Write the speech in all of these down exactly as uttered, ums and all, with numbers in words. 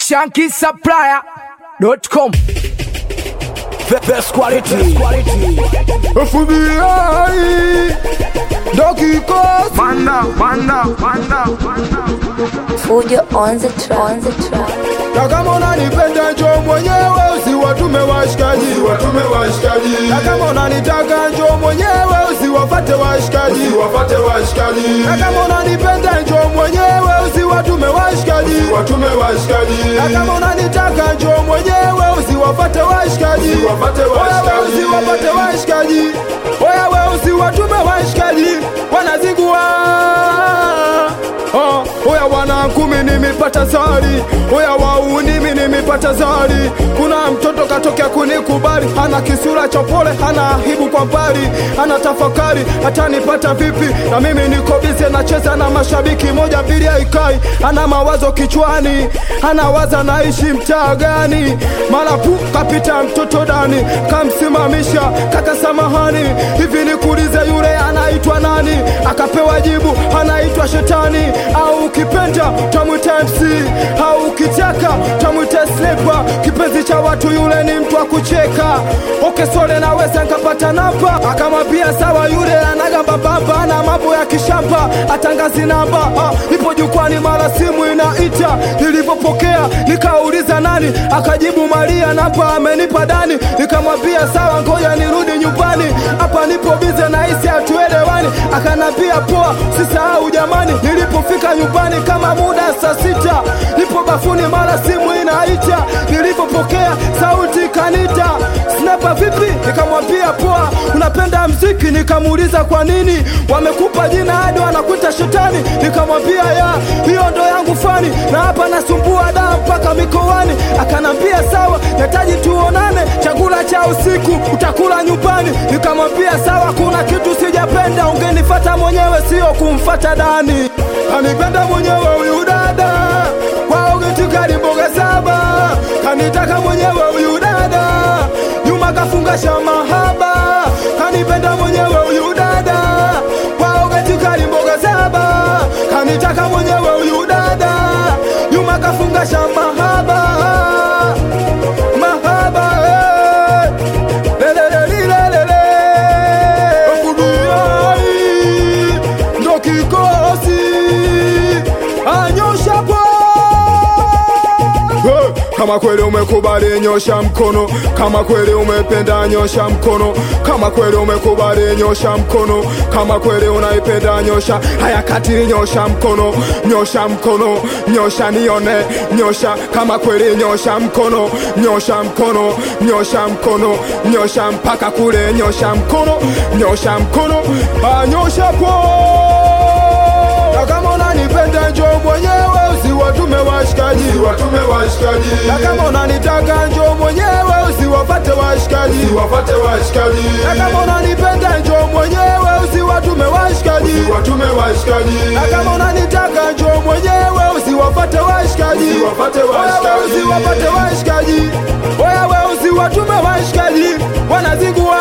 Shanky Supplier dot com. Best quality, quality. F B I, Doki Coast. Manda, manda, manda, manda. Fujo on the track, on the track. Na kama unanipenda njoo mwenyewe, usiwatume washikaji, usiwatume washikaji. Na kama unanitaka njoo mwenyewe, usiwafate washikaji, usiwafate washikaji. Na kama unanipenda njoo mwenyewe, usiwatume washikaji, usiwatume washikaji. Na kama unanitaka njoo mwenyewe, usiwafate washikaji, usiwafate washikaji. Usiwafate washikaji. Oya wewe usiwatume washikaji, wanazingua. Oh, oya wana kumi nimepata zari, oya wau nimi nimepata zari. Kuna mtoto katokea kunikubali, ana kisura cha pole, ana aibu kwa mbali, ana tafakari atanipata vipi, na mimi niko busy nacheza na mashabiki, moja mbili haikai, ana mawazo kichwani, anawaza naishi mtaa gani. Mara pu kapita mtoto dani, kamsimamisha kaka samahani, hivi nikuulize yule anaitwa nani? Akapewa jibu anaitwa shetani, au ukipenda tamwita M C, au ukitaka tamwita sleeper. Kipenzi cha watu yule ni mtu wa kucheka. Okay sole naweza nkapata namba, akamwambia sawa yule anagamba baba na mambo ya kishamba, atangazi namba. ah, Ipo jukwani mara simu inaita, nilipopokea nikauliza nani, akajibu Maria namba amenipa Dani. Nikamwambia sawa ngoja nirudi nyumbani, hapa nipo bize na hisi hatuelewani. Akanambia poa usisahau jamani. Nilipofika nyumbani kama muda saa sita, nipo bafuni mara simu inaita, nilipopokea sauti kanita, snapa vipi? Nikamwambia poa, unapenda mziki? Nikamuuliza kwa nini wamekupa jina hadi wanakuita shetani? Nikamwambia ya hiyo ndo yangu fani, na hapa nasumbua da mpaka mikoani. Akanambia sawa nahitaji tuonane, chakula cha usiku utakula nyumbani. Nikamwambia sawa, kuna kitu sijapenda, ungenifata mwenyewe sio kumfata Dani. Kanipenda mwenyewe huyu dada, kwa ugetika mboga saba. Kanitaka mwenyewe huyu dada, nyuma kafunga shamahaba. Kanipenda mwenyewe huyu dada, kwa ugetika mboga saba. Kanitaka mwenyewe huyu dada, nyuma kafunga shamahaba. Mahaba eh. Lelelelelele F B I Doki Coast. Anyosha po. Hey, kama kweli umekubali nyosha mkono, kama kweli umependa nyosha mkono, kama kweli umekubali nyosha mkono, kama kweli unaipenda nyosha. Haya kati nyosha mkono, nyosha mkono, nyosha nione, nyosha. Kama kweli nyosha mkono, nyosha mkono, nyosha mkono, nyosha mpaka kule, nyosha mkono, nyosha mkono, anyosha po. Na kama unanipenda njoo mwenyewe, usiwatume washikaji, usiwatume washikaji. Na kama unanitaka njoo mwenyewe, usiwafate washikaji, usiwafate washikaji. Na kama unanipenda njoo mwenyewe, usiwatume washikaji, usiwatume washikaji. Na kama unanitaka njoo mwenyewe, usiwafate washikaji, usiwafate washikaji. Usiwafate washikaji. Oya wewe usiwatume washikaji, wanazingua.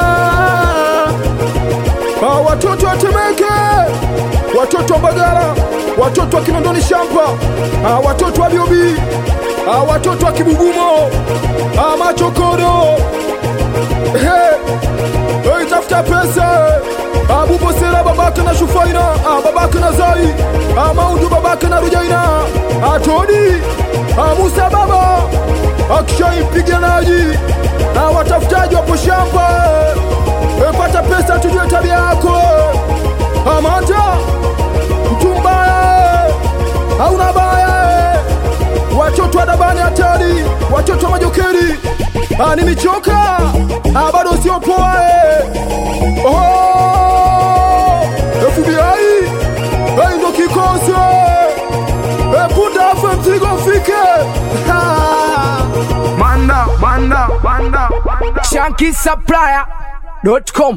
Ah, watoto watemeke, watoto wa Bagara, watoto wa Kinondoni shamba, ah, watoto wa Biobi, ah, watoto wa Kibugumo, ah, Machokoro. Hey, hey, tafuta pesa. Ah, Bubo Sera babake na Shufaina, ah, babake na Zai, ah, Maundu babake na Rujaina, ah, Todi, ah, Musa baba, akishai mpiganaji, ah, watafutaji wapo shamba. Hey, pata pesa tujue tabia yako. Amata mtumbaya hauna baya. Watoto wa Dabani hatari, watoto wa Majokeri. Ah, nimechoka, ah, bado sio poa eh. Oh, F B I hey, ndo kikosi eh, punda afe mzigo fike. Manda, manda, manda, manda. Shanky Supplier dot com.